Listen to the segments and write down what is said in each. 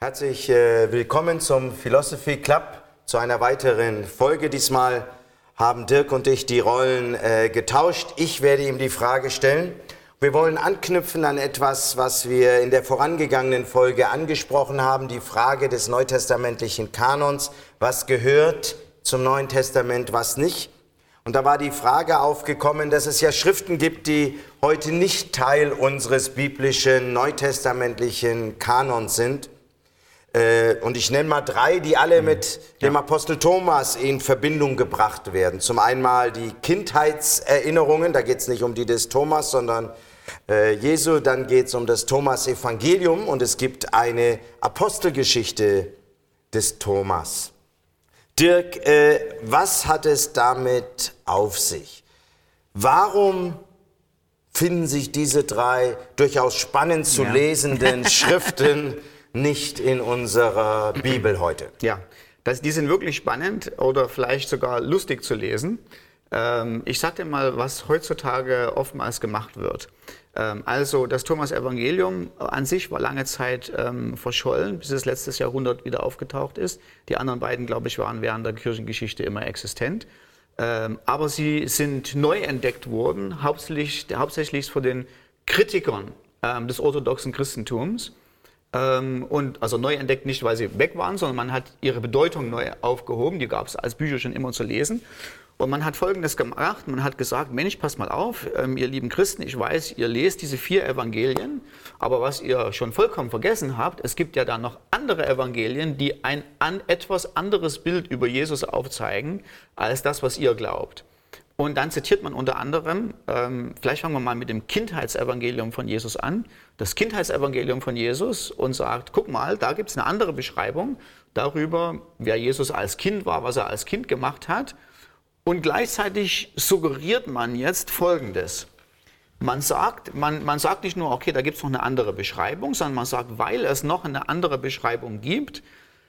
Herzlich willkommen zum Philosophy Club, zu einer weiteren Folge. Diesmal haben Dirk und ich die Rollen getauscht. Ich werde ihm die Frage stellen. Wir wollen anknüpfen an etwas, was wir in der vorangegangenen Folge angesprochen haben, die Frage des neutestamentlichen Kanons. Was gehört zum Neuen Testament, was nicht? Und da war die Frage aufgekommen, dass es ja Schriften gibt, die heute nicht Teil unseres biblischen, neutestamentlichen Kanons sind. Und ich nenne mal 3, die alle mit dem Apostel Thomas in Verbindung gebracht werden. Zum einen mal die Kindheitserinnerungen, da geht es nicht um die des Thomas, sondern Jesu. Dann geht es um das Thomas-Evangelium und es gibt eine Apostelgeschichte des Thomas. Dirk, was hat es damit auf sich? Warum finden sich diese 3 durchaus spannend zu lesenden Schriften nicht in unserer Bibel heute? Ja, die sind wirklich spannend oder vielleicht sogar lustig zu lesen. Ich sage dir mal, was heutzutage oftmals gemacht wird. Also das Thomas-Evangelium an sich war lange Zeit verschollen, bis es letztes Jahrhundert wieder aufgetaucht ist. Die anderen beiden, glaube ich, waren während der Kirchengeschichte immer existent. Aber sie sind neu entdeckt worden, hauptsächlich von den Kritikern des orthodoxen Christentums. Und also neu entdeckt nicht, weil sie weg waren, sondern man hat ihre Bedeutung neu aufgehoben. Die gab es als Bücher schon immer zu lesen. Und man hat Folgendes gemacht, man hat gesagt, Mensch, passt mal auf, ihr lieben Christen, ich weiß, ihr lest diese 4 Evangelien, aber was ihr schon vollkommen vergessen habt, es gibt ja da noch andere Evangelien, die ein etwas anderes Bild über Jesus aufzeigen, als das, was ihr glaubt. Und dann zitiert man unter anderem, vielleicht fangen wir mal mit dem Kindheitsevangelium von Jesus an, das Kindheitsevangelium von Jesus und sagt, guck mal, da gibt es eine andere Beschreibung darüber, wer Jesus als Kind war, was er als Kind gemacht hat. Und gleichzeitig suggeriert man jetzt Folgendes. Man sagt nicht nur, okay, da gibt es noch eine andere Beschreibung, sondern man sagt, weil es noch eine andere Beschreibung gibt,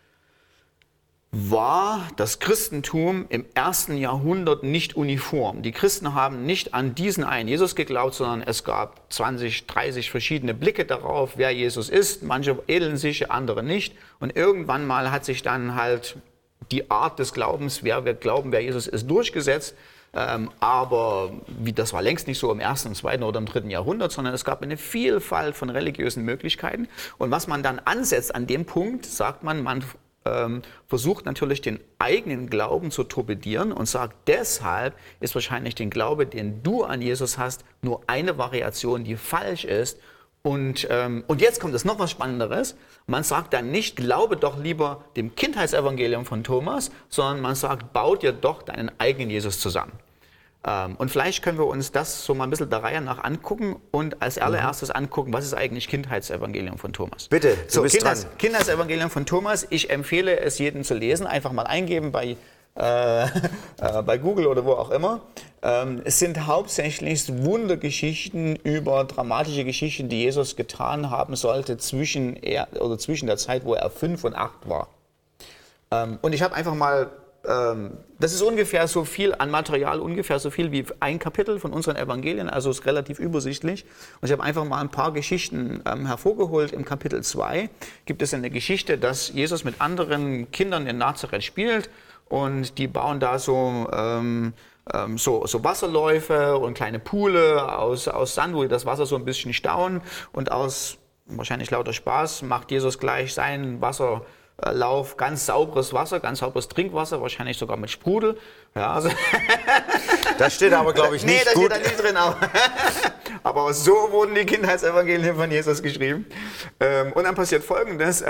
war das Christentum im 1. Jahrhundert nicht uniform. Die Christen haben nicht an diesen einen Jesus geglaubt, sondern es gab 20, 30 verschiedene Blicke darauf, wer Jesus ist. Manche ähneln sich, andere nicht. Und irgendwann mal hat sich dann halt die Art des Glaubens, wer wird glauben, wer Jesus ist, durchgesetzt. Aber das war längst nicht so im 1., 2. oder im 3. Jahrhundert, sondern es gab eine Vielfalt von religiösen Möglichkeiten. Und was man dann ansetzt an dem Punkt, sagt man versucht natürlich den eigenen Glauben zu torpedieren und sagt, deshalb ist wahrscheinlich der Glaube, den du an Jesus hast, nur eine Variation, die falsch ist. Und jetzt kommt es noch was Spannenderes. Man sagt dann nicht, glaube doch lieber dem Kindheitsevangelium von Thomas, sondern man sagt, bau dir doch deinen eigenen Jesus zusammen. Und vielleicht können wir uns das so mal ein bisschen der Reihe nach angucken und als allererstes angucken, was ist eigentlich Kindheitsevangelium von Thomas. Bitte, du bist dran. Kindheitsevangelium von Thomas, ich empfehle es jedem zu lesen, einfach mal eingeben bei Google oder wo auch immer. Es sind hauptsächlich Wundergeschichten über dramatische Geschichten, die Jesus getan haben sollte zwischen der Zeit, wo er 5 und 8 war. Und ich habe einfach mal, das ist ungefähr so viel an Material, ungefähr so viel wie ein Kapitel von unseren Evangelien, also ist relativ übersichtlich. Und ich habe einfach mal ein paar Geschichten hervorgeholt. Im Kapitel 2 gibt es eine Geschichte, dass Jesus mit anderen Kindern in Nazareth spielt. Und die bauen da so Wasserläufe und kleine Poole aus Sand, wo die das Wasser so ein bisschen stauen. Und aus wahrscheinlich lauter Spaß macht Jesus gleich seinen Wasserlauf ganz sauberes Wasser, ganz sauberes Trinkwasser, wahrscheinlich sogar mit Sprudel. Ja, also das steht aber, glaube ich, nicht gut. Nee, das steht da nicht drin. Aber so wurden die Kindheitsevangelien von Jesus geschrieben. Und dann passiert Folgendes.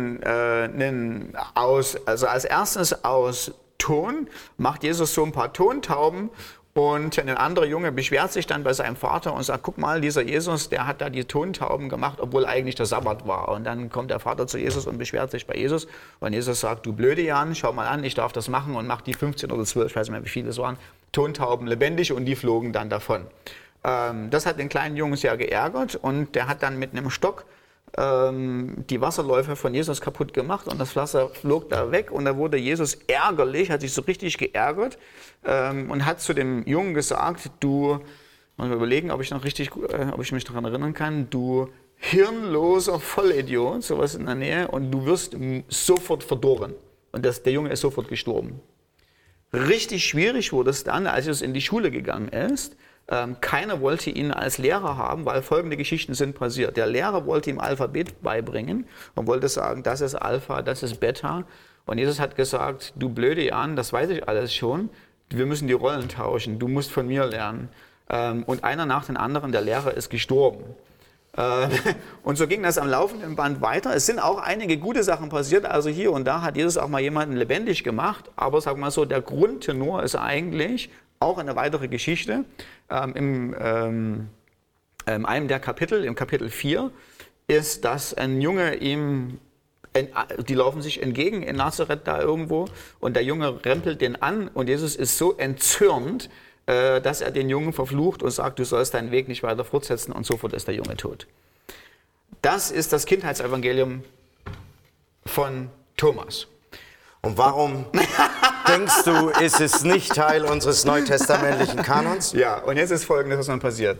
Also als erstes aus Ton macht Jesus so ein paar Tontauben und ein anderer Junge beschwert sich dann bei seinem Vater und sagt, guck mal, dieser Jesus, der hat da die Tontauben gemacht, obwohl eigentlich der Sabbat war. Und dann kommt der Vater zu Jesus und beschwert sich bei Jesus. Und Jesus sagt, du blöde Jan, schau mal an, ich darf das machen und macht die 15 oder 12, ich weiß nicht mehr, wie viele es waren, Tontauben lebendig und die flogen dann davon. Das hat den kleinen Jungen sehr geärgert und der hat dann mit einem Stock die Wasserläufe von Jesus kaputt gemacht und das Wasser flog da weg und da wurde Jesus ärgerlich, hat sich so richtig geärgert und hat zu dem Jungen gesagt, du, mal überlegen, ob ich mich daran erinnern kann, du hirnloser Vollidiot, sowas in der Nähe, und du wirst sofort verdorren. Und der Junge ist sofort gestorben. Richtig schwierig wurde es dann, als es in die Schule gegangen ist. Keiner wollte ihn als Lehrer haben, weil folgende Geschichten sind passiert. Der Lehrer wollte ihm Alphabet beibringen und wollte sagen, das ist Alpha, das ist Beta. Und Jesus hat gesagt, du blöde Jan, das weiß ich alles schon. Wir müssen die Rollen tauschen, du musst von mir lernen. Und einer nach dem anderen, der Lehrer ist gestorben. Und so ging das am laufenden Band weiter. Es sind auch einige gute Sachen passiert, also hier und da hat Jesus auch mal jemanden lebendig gemacht, aber sag mal so, der Grundtenor ist eigentlich auch eine weitere Geschichte. In einem der Kapitel, im Kapitel 4, ist, dass ein Junge ihm, die laufen sich entgegen in Nazareth da irgendwo und der Junge rempelt den an und Jesus ist so entzürnt, dass er den Jungen verflucht und sagt, du sollst deinen Weg nicht weiter fortsetzen und sofort ist der Junge tot. Das ist das Kindheitsevangelium von Thomas. Und warum denkst du, ist es nicht Teil unseres neutestamentlichen Kanons? Ja, und jetzt ist Folgendes, was nun passiert.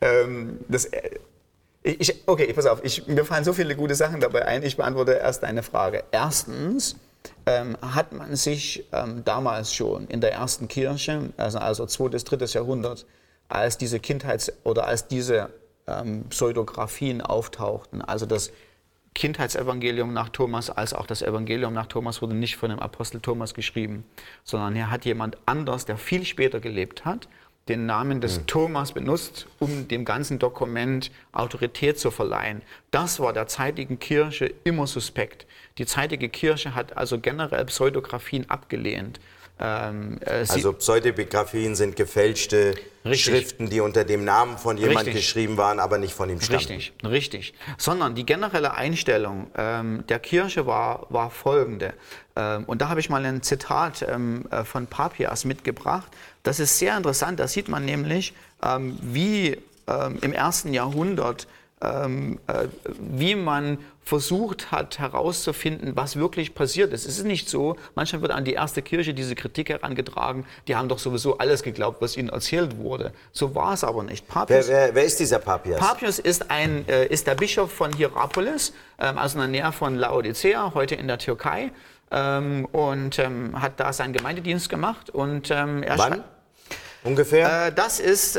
Okay, pass auf, mir fallen so viele gute Sachen dabei ein, ich beantworte erst eine Frage. Erstens, hat man sich damals schon in der ersten Kirche, also 2. bis 3. Jahrhundert, als diese als diese Pseudographien auftauchten, also das Kindheitsevangelium nach Thomas als auch das Evangelium nach Thomas wurde nicht von dem Apostel Thomas geschrieben, sondern hier hat jemand anders, der viel später gelebt hat, den Namen des Thomas benutzt, um dem ganzen Dokument Autorität zu verleihen. Das war der zeitigen Kirche immer suspekt. Die zeitige Kirche hat also generell Pseudographien abgelehnt. Also Pseudographien sind gefälschte Schriften, die unter dem Namen von jemand geschrieben waren, aber nicht von ihm stammten. Richtig. Sondern die generelle Einstellung der Kirche war folgende. Und da habe ich mal ein Zitat von Papias mitgebracht. Das ist sehr interessant. Da sieht man nämlich, wie im 1. Jahrhundert wie man versucht hat herauszufinden, was wirklich passiert ist. Es ist nicht so, manchmal wird an die erste Kirche diese Kritik herangetragen, die haben doch sowieso alles geglaubt, was ihnen erzählt wurde. So war es aber nicht. Papias, wer ist dieser Papias? Papias ist der Bischof von Hierapolis, also in der Nähe von Laodicea, heute in der Türkei, und hat da seinen Gemeindedienst gemacht. Und, wann? Ungefähr? Das ist,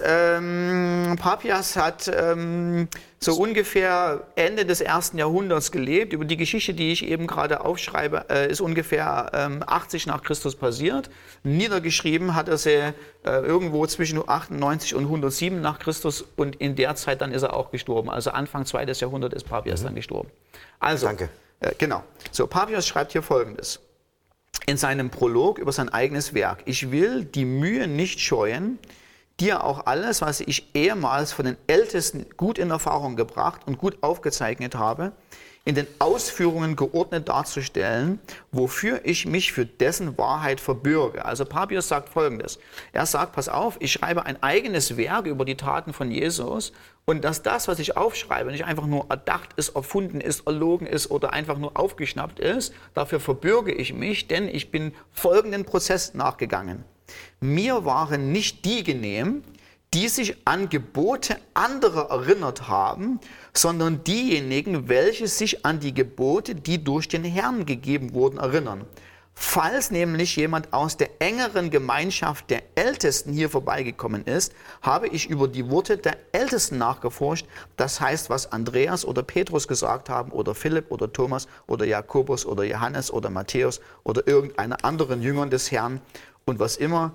Papias hat so ungefähr Ende des 1. Jahrhunderts gelebt. Über die Geschichte, die ich eben gerade aufschreibe, ist ungefähr 80 nach Christus passiert. Niedergeschrieben hat er sie irgendwo zwischen 98 und 107 nach Christus und in der Zeit dann ist er auch gestorben. Also Anfang 2. Jahrhundert ist Papias dann gestorben. Also, danke. Genau. So, Papias schreibt hier Folgendes. In seinem Prolog über sein eigenes Werk. Ich will die Mühe nicht scheuen, dir auch alles, was ich ehemals von den Ältesten gut in Erfahrung gebracht und gut aufgezeichnet habe, in den Ausführungen geordnet darzustellen, wofür ich mich für dessen Wahrheit verbürge. Also Papias sagt Folgendes. Er sagt, pass auf, ich schreibe ein eigenes Werk über die Taten von Jesus und dass das, was ich aufschreibe, nicht einfach nur erdacht ist, erfunden ist, erlogen ist oder einfach nur aufgeschnappt ist, dafür verbürge ich mich, denn ich bin folgenden Prozess nachgegangen. Mir waren nicht die genehm, die sich an Gebote anderer erinnert haben, sondern diejenigen, welche sich an die Gebote, die durch den Herrn gegeben wurden, erinnern. Falls nämlich jemand aus der engeren Gemeinschaft der Ältesten hier vorbeigekommen ist, habe ich über die Worte der Ältesten nachgeforscht, das heißt, was Andreas oder Petrus gesagt haben oder Philipp oder Thomas oder Jakobus oder Johannes oder Matthäus oder irgendeiner anderen Jüngern des Herrn und was immer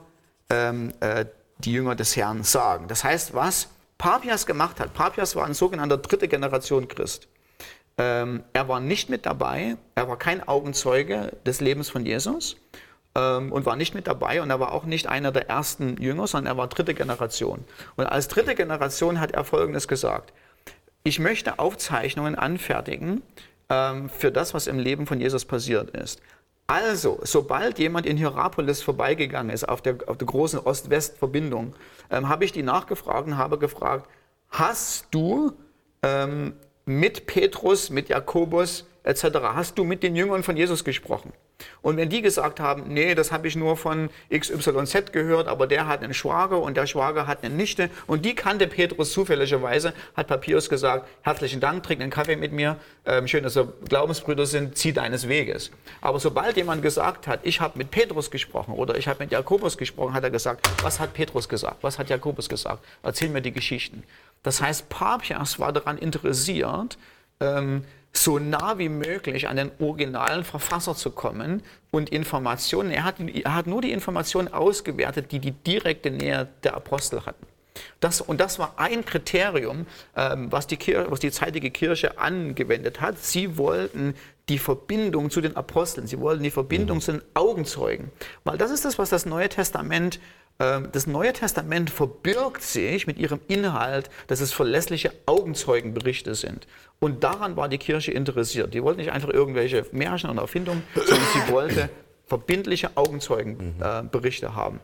die Jünger des Herrn sagen. Das heißt, was Papias gemacht hat, Papias war ein sogenannter 3. Generation Christ. Er war nicht mit dabei, er war kein Augenzeuge des Lebens von Jesus und war nicht mit dabei und er war auch nicht einer der ersten Jünger, sondern er war 3. Generation. Und als 3. Generation hat er Folgendes gesagt. Ich möchte Aufzeichnungen anfertigen für das, was im Leben von Jesus passiert ist. Also, sobald jemand in Hierapolis vorbeigegangen ist, auf der großen Ost-West-Verbindung, habe ich die nachgefragt und habe gefragt, hast du mit Petrus, mit Jakobus etc. Hast du mit den Jüngern von Jesus gesprochen? Und wenn die gesagt haben, nee, das habe ich nur von XYZ gehört, aber der hat einen Schwager und der Schwager hat eine Nichte und die kannte Petrus zufälligerweise, hat Papias gesagt, herzlichen Dank, trink einen Kaffee mit mir, schön, dass wir Glaubensbrüder sind, zieh deines Weges. Aber sobald jemand gesagt hat, ich habe mit Petrus gesprochen oder ich habe mit Jakobus gesprochen, hat er gesagt, was hat Petrus gesagt, was hat Jakobus gesagt, erzähl mir die Geschichten. Das heißt, Papias war daran interessiert, so nah wie möglich an den originalen Verfasser zu kommen und Informationen, er hat nur die Informationen ausgewertet, die die direkte Nähe der Apostel hatten. Das war ein Kriterium, was die zeitige Kirche angewendet hat. Sie wollten die Verbindung zu den Aposteln, sie wollten die Verbindung zu den Augenzeugen. Weil das ist das, was das Neue Testament verbirgt sich mit ihrem Inhalt, dass es verlässliche Augenzeugenberichte sind. Und daran war die Kirche interessiert. Die wollte nicht einfach irgendwelche Märchen oder Erfindungen, sondern sie wollte verbindliche Augenzeugenberichte haben.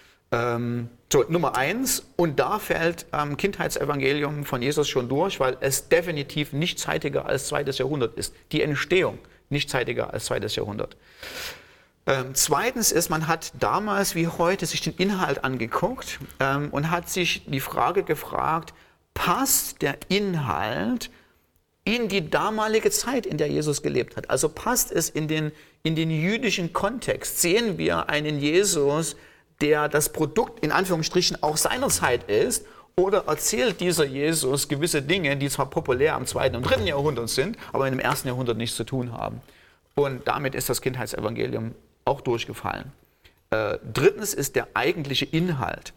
So, Nummer 1, und da fällt Kindheitsevangelium von Jesus schon durch, weil es definitiv nicht zeitiger als 2. Jahrhundert ist. Die Entstehung nicht zeitiger als 2. Jahrhundert. Zweitens ist, man hat damals wie heute sich den Inhalt angeguckt und hat sich die Frage gefragt, passt der Inhalt in die damalige Zeit, in der Jesus gelebt hat? Also passt es in den jüdischen Kontext? Sehen wir einen Jesus, der das Produkt in Anführungsstrichen auch seiner Zeit ist? Oder erzählt dieser Jesus gewisse Dinge, die zwar populär im 2. und 3. Jahrhundert sind, aber in dem 1. Jahrhundert nichts zu tun haben? Und damit ist das Kindheitsevangelium auch durchgefallen. Drittens ist der eigentliche Inhalt.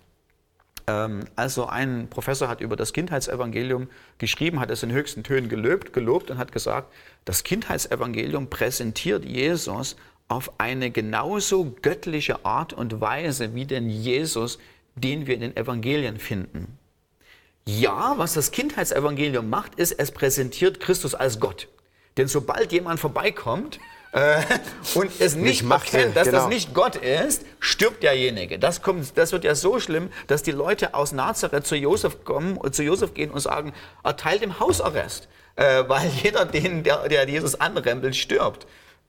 Also ein Professor hat über das Kindheitsevangelium geschrieben, hat es in höchsten Tönen gelobt und hat gesagt, das Kindheitsevangelium präsentiert Jesus auf eine genauso göttliche Art und Weise wie den Jesus, den wir in den Evangelien finden. Ja, was das Kindheitsevangelium macht, ist, es präsentiert Christus als Gott. Denn sobald jemand vorbeikommt und es nicht erkennt, dass das nicht Gott ist, stirbt derjenige. Das wird ja so schlimm, dass die Leute aus Nazareth zu Josef gehen und sagen, erteilt ihm Hausarrest, weil jeder, der Jesus anrempelt, stirbt.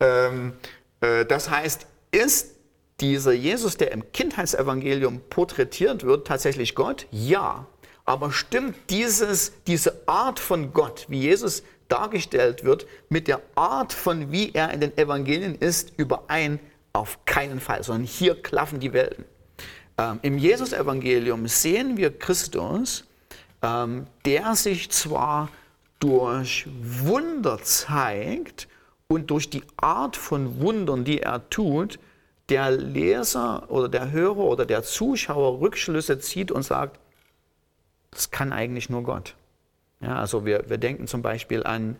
Das heißt, ist dieser Jesus, der im Kindheitsevangelium porträtiert wird, tatsächlich Gott? Ja. Aber stimmt diese Art von Gott, wie Jesus dargestellt wird, mit der Art von wie er in den Evangelien ist, überein? Auf keinen Fall, sondern hier klaffen die Welten. Im Jesus-Evangelium sehen wir Christus, der sich zwar durch Wunder zeigt und durch die Art von Wundern, die er tut, der Leser oder der Hörer oder der Zuschauer Rückschlüsse zieht und sagt, das kann eigentlich nur Gott. Ja, also wir denken zum Beispiel an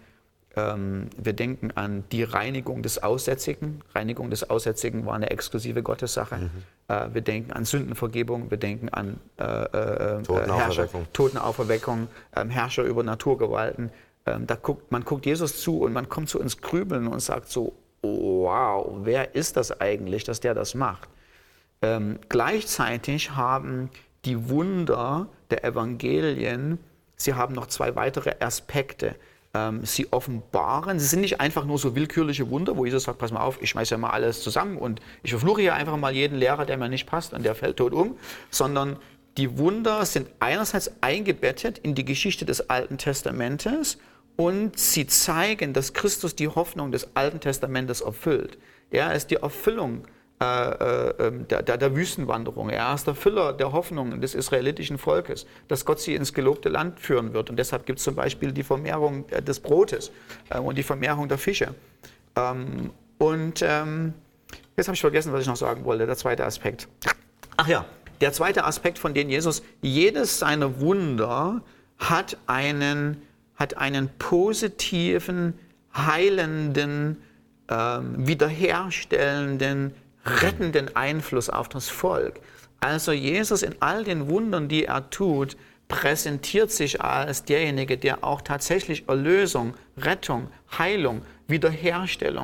die Reinigung des Aussätzigen. Reinigung des Aussätzigen war eine exklusive Gottessache. Wir denken an Sündenvergebung, wir denken an Totenauferweckung, Herrscher über Naturgewalten. Man guckt Jesus zu und man kommt so ins Grübeln und sagt so, oh, wow, wer ist das eigentlich, dass der das macht? Gleichzeitig haben die Wunder der Evangelien, sie haben noch zwei weitere Aspekte. Sie offenbaren, sie sind nicht einfach nur so willkürliche Wunder, wo Jesus sagt, pass mal auf, ich schmeiße ja mal alles zusammen und ich verfluche hier einfach mal jeden Lehrer, der mir nicht passt und der fällt tot um, sondern die Wunder sind einerseits eingebettet in die Geschichte des Alten Testamentes und sie zeigen, dass Christus die Hoffnung des Alten Testamentes erfüllt. Er ist die Erfüllung der Wüstenwanderung. Er ist der Füller der Hoffnungen des israelitischen Volkes, dass Gott sie ins gelobte Land führen wird. Und deshalb gibt es zum Beispiel die Vermehrung des Brotes und die Vermehrung der Fische. Jetzt habe ich vergessen, was ich noch sagen wollte, der zweite Aspekt. Ach ja, der zweite Aspekt, von dem Jesus, jedes seiner Wunder hat einen positiven, heilenden, wiederherstellenden, rettenden Einfluss auf das Volk. Also Jesus in all den Wundern, die er tut, präsentiert sich als derjenige, der auch tatsächlich Erlösung, Rettung, Heilung, Wiederherstellung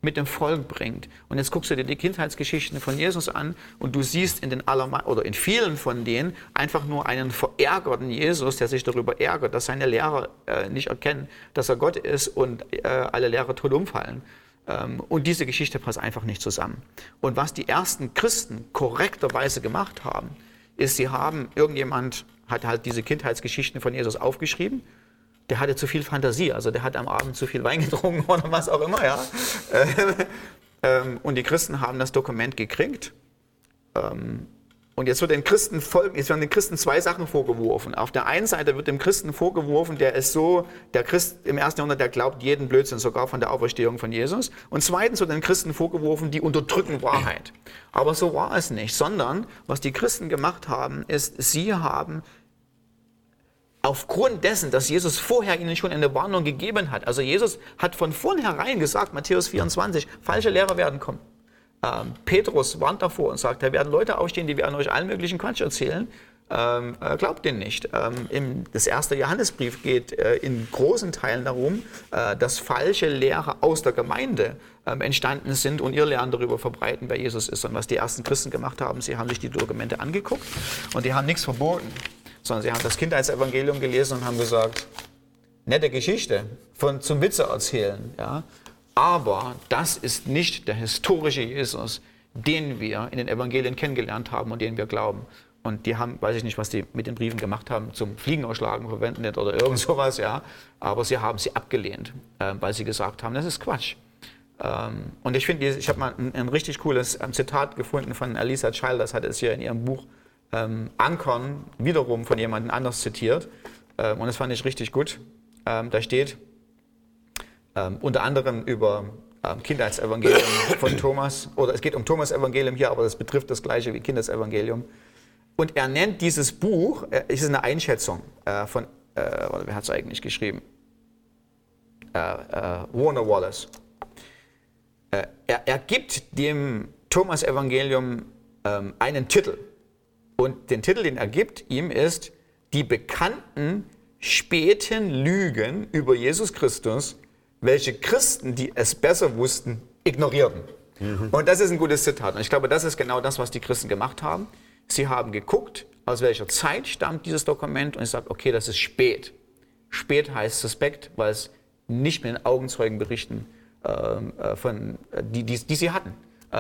mit dem Volk bringt. Und jetzt guckst du dir die Kindheitsgeschichten von Jesus an und du siehst in vielen von denen einfach nur einen verärgerten Jesus, der sich darüber ärgert, dass seine Lehrer nicht erkennen, dass er Gott ist und alle Lehrer tot umfallen. Und diese Geschichte passt einfach nicht zusammen. Und was die ersten Christen korrekterweise gemacht haben, ist, irgendjemand hat halt diese Kindheitsgeschichten von Jesus aufgeschrieben. Der hatte zu viel Fantasie, also der hat am Abend zu viel Wein getrunken oder was auch immer, ja. Und die Christen haben das Dokument gekriegt. Und jetzt werden den Christen zwei Sachen vorgeworfen. Auf der einen Seite wird dem Christen vorgeworfen, der Christ im 1. Jahrhundert, der glaubt jeden Blödsinn, sogar von der Auferstehung von Jesus. Und zweitens wird den Christen vorgeworfen, die unterdrücken Wahrheit. Aber so war es nicht, sondern was die Christen gemacht haben, ist, sie haben aufgrund dessen, dass Jesus vorher ihnen schon eine Warnung gegeben hat, also Jesus hat von vornherein gesagt, Matthäus 24, falsche Lehrer werden kommen. Petrus warnt davor und sagt, da werden Leute aufstehen, die werden euch allen möglichen Quatsch erzählen. Glaubt denen nicht. Das erste Johannesbrief geht in großen Teilen darum, dass falsche Lehrer aus der Gemeinde entstanden sind und ihr Lernen darüber verbreiten, wer Jesus ist. Und was die ersten Christen gemacht haben, sie haben sich die Dokumente angeguckt und die haben nichts verboten, sondern sie haben das Kindheitsevangelium gelesen und haben gesagt, nette Geschichte zum Witze erzählen, ja. Aber das ist nicht der historische Jesus, den wir in den Evangelien kennengelernt haben und den wir glauben. Und die haben, weiß ich nicht, was die mit den Briefen gemacht haben, zum Fliegenausschlagen verwendet oder irgend sowas, ja. Aber sie haben sie abgelehnt, weil sie gesagt haben, das ist Quatsch. Und ich finde, ich habe mal ein richtig cooles Zitat gefunden von Alisa Childers, hat es hier in ihrem Buch Ankern wiederum von jemandem anders zitiert. Und das fand ich richtig gut. Da steht, unter anderem über Kindheitsevangelium von Thomas, oder es geht um Thomas Evangelium hier, aber das betrifft das gleiche wie Kindheitsevangelium. Und er nennt dieses Buch, es ist eine Einschätzung von, wer hat es eigentlich geschrieben? Warner Wallace. Er gibt dem Thomas Evangelium einen Titel. Und den Titel, den er gibt ihm, ist die bekannten späten Lügen über Jesus Christus, welche Christen, die es besser wussten, ignorierten. Und das ist ein gutes Zitat. Und ich glaube, das ist genau das, was die Christen gemacht haben. Sie haben geguckt, aus welcher Zeit stammt dieses Dokument und ich sage, okay, das ist spät. Spät heißt suspekt, weil es nicht mit den Augenzeugenberichten, die sie hatten,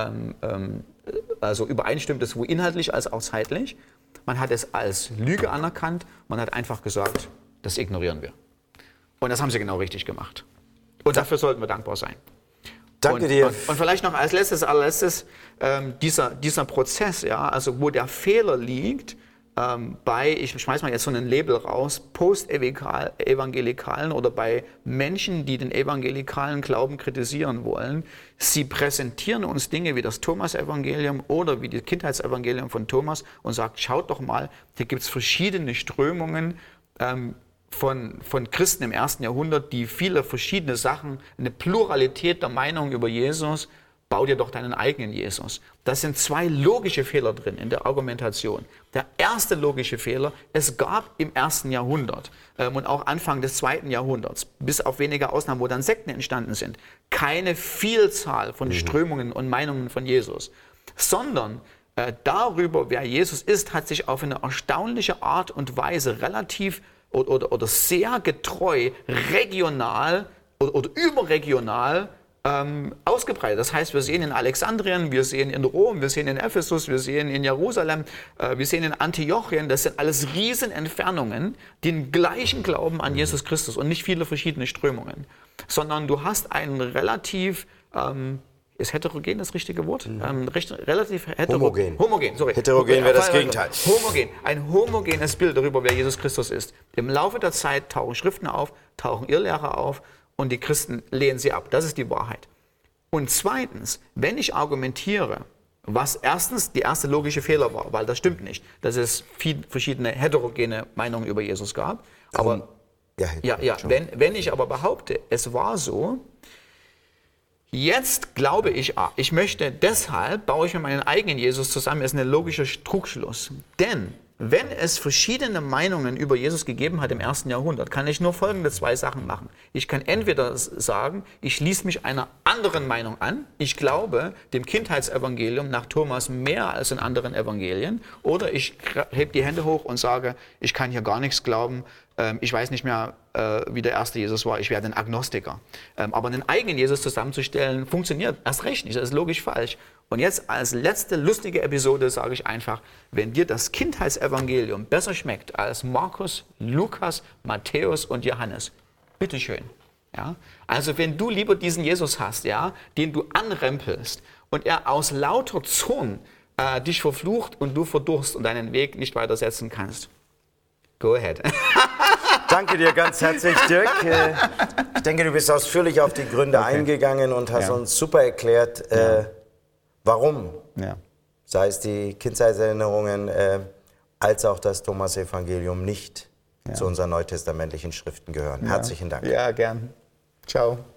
also übereinstimmt, sowohl inhaltlich als auch zeitlich. Man hat es als Lüge anerkannt, man hat einfach gesagt, das ignorieren wir. Und das haben sie genau richtig gemacht. Und dafür sollten wir dankbar sein. Danke dir. Und vielleicht noch als allerletztes, dieser Prozess, ja, also wo der Fehler liegt, ich schmeiß mal jetzt so einen Label raus, Post-Evangelikalen oder bei Menschen, die den evangelikalen Glauben kritisieren wollen. Sie präsentieren uns Dinge wie das Thomas-Evangelium oder wie das Kindheitsevangelium von Thomas und sagen, schaut doch mal, hier gibt es verschiedene Strömungen, von Christen im 1. Jahrhundert, die viele verschiedene Sachen, eine Pluralität der Meinungen über Jesus, bau dir doch deinen eigenen Jesus. Das sind zwei logische Fehler drin in der Argumentation. Der erste logische Fehler, es gab im 1. Jahrhundert und auch Anfang des 2. Jahrhunderts, bis auf wenige Ausnahmen, wo dann Sekten entstanden sind, keine Vielzahl von Strömungen und Meinungen von Jesus, sondern darüber, wer Jesus ist, hat sich auf eine erstaunliche Art und Weise relativ oder sehr getreu regional oder überregional ausgebreitet. Das heißt, wir sehen in Alexandrien, wir sehen in Rom, wir sehen in Ephesus, wir sehen in Jerusalem, wir sehen in Antiochien, das sind alles Riesenentfernungen, den gleichen Glauben an Jesus Christus und nicht viele verschiedene Strömungen, sondern du hast einen relativ ist heterogen das richtige Wort? Relativ homogen. Sorry. Heterogen wäre das Gegenteil. Homogen. Ein homogenes Bild darüber, wer Jesus Christus ist. Im Laufe der Zeit tauchen Schriften auf, tauchen Irrlehrer auf und die Christen lehnen sie ab. Das ist die Wahrheit. Und zweitens, wenn ich argumentiere, was erstens die erste logische Fehler war, weil das stimmt nicht, dass es viele verschiedene heterogene Meinungen über Jesus gab. Aber wenn ich aber behaupte, es war so, jetzt glaube ich, deshalb baue ich mir meinen eigenen Jesus zusammen, ist ein logischer Trugschluss. Denn wenn es verschiedene Meinungen über Jesus gegeben hat im 1. Jahrhundert, kann ich nur folgende 2 Sachen machen. Ich kann entweder sagen, ich schließe mich einer anderen Meinung an, ich glaube dem Kindheitsevangelium nach Thomas mehr als in anderen Evangelien, oder ich hebe die Hände hoch und sage, ich kann hier gar nichts glauben, ich weiß nicht mehr, wie der erste Jesus war, ich werde ein Agnostiker. Aber einen eigenen Jesus zusammenzustellen, funktioniert erst recht nicht, das ist logisch falsch. Und jetzt als letzte lustige Episode sage ich einfach, wenn dir das Kindheitsevangelium besser schmeckt als Markus, Lukas, Matthäus und Johannes, bitteschön. Ja? Also wenn du lieber diesen Jesus hast, ja, den du anrempelst und er aus lauter Zorn dich verflucht und du verdurst und deinen Weg nicht weitersetzen kannst, go ahead. Danke dir ganz herzlich, Dirk. Ich denke, du bist ausführlich auf die Gründe eingegangen und hast uns super erklärt, warum. Ja. Sei es die Kindheitserinnerungen, als auch das Thomas-Evangelium nicht zu unseren neutestamentlichen Schriften gehören. Herzlichen Dank. Ja, gern. Ciao.